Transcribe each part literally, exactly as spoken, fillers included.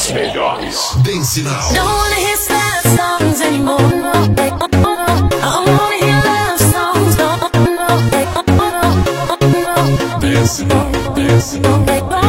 As melhores. Dance Now. Don't wanna hear sad songs anymore. I wanna hear love songs. Dance Now. Dance Now.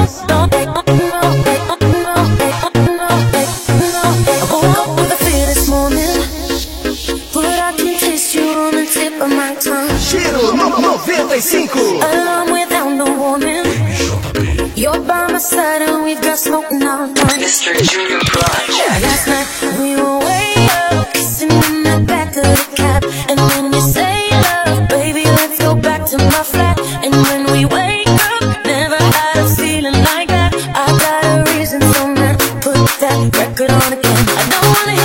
I woke up with a fear this morning, but I can taste you on the tip of my tongue. Giro noventa e cinco. Alarm without no warning. You're by my side and we've got smoke in our lungs. Mister Junior Project. Last night we were way up, kissing in the back of the cab. And when you say love, baby, let's go back to my flat. And when we wake up, never had a feeling like that. I got a reason, so man, put that record on again. I don't wanna